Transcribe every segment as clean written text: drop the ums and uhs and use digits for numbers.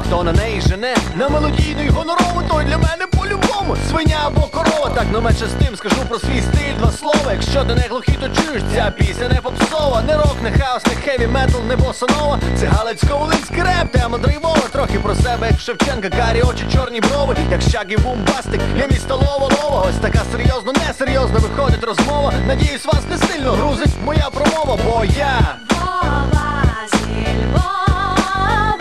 хто на неї жене, на мелодійну й гонорову, той для мене по-любому свиня або корова. Так, но менше з тим скажу про свій стиль два слова. Якщо ти не глухий, то чуєш, ця пісня не попсова. Не рок, не хаос, не хеві метал, не босанова. Це галицько-волинський реп, тема драйвова. Трохи про себе, як Шевченка, карі очі, чорні брови. Як Шагі Бумбастик, я місто Лова-Лова. Ось така серйозно, несерйозно виходить розмова. Надіюсь, вас не сильно грузить моя промова, бо я Вова зі Львова,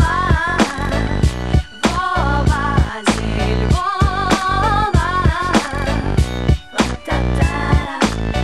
Вова зі Львова. Та-та-та,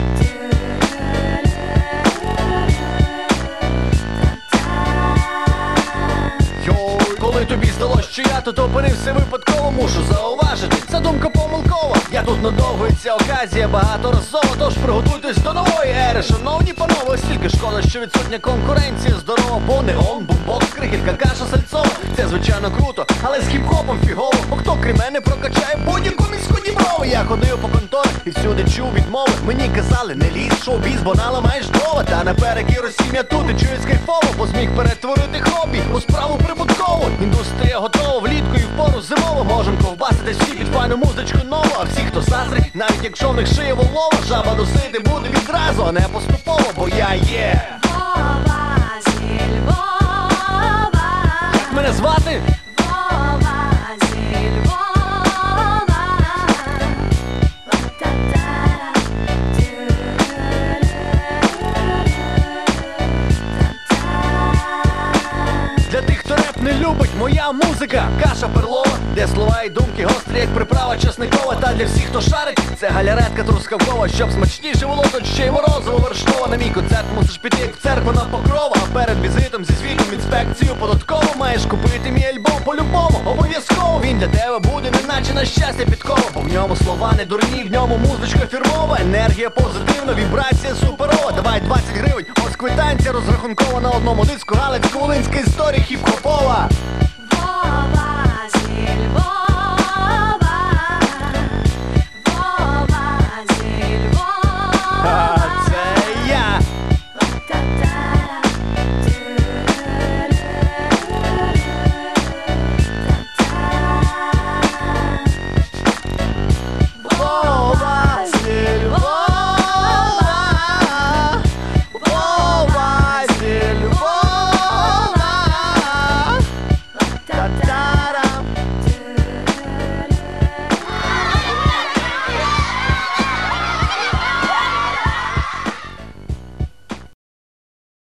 Йой, коли тобі здалось, що я тут опинився випадково, мушу зауважити, ця думка помилкова. Я тут надовго, і ця оказія багаторазова, тож приготуйтесь до нової ери, шановні панове. Ось тільки шкода, що відсутня конкуренція здорова, бо неон, бумбокс, крихітка, каша сальцова. Це звичайно круто, але з хіп-хопом фігово, бо хто крім мене прокачає будь-яку міську Діброву. Я ходив по конторах і всюди чув відмови. Мені казали, не лізь, шоу-біз, бо наламаєш дрова. Та наперекір усім я тут і чуюсь кайфово, бо зміг перетворити хобі у справу прибуткову. Індустрія готова, влітку і в пору зимово. Можем ковбаситись всі під файну музичку нову. А всі, хто заздрить, навіть якщо в них шиє волова, жаба досити буде відразу, а не поступово, бо я є Вова зі Львова. Як мене звати? Вова зі Львова. Та-та-та, Для тих, хто реп не любить, моя музика каша перлова, де слова і думки гострі, як приправа чесникова. Та для всіх, хто шарить, це галяретка трускавкова. Щоб смачніше було, то ще й морозиво вершкове. На мій концерт мусиш піти, як в церкву на Покрова. А перед візитом зі звітом інспекцію податково маєш купити мій альбом по-любому, обов'язково. Він для тебе буде, неначе на щастя підкова, бо в ньому слова не дурні, в ньому музичка фірмова. Енергія позитивна, вібрація суперова. Давай 20 гривень, ось квитанція розрахункова на одному диску. Галицько-волинська історія хіп-хопова.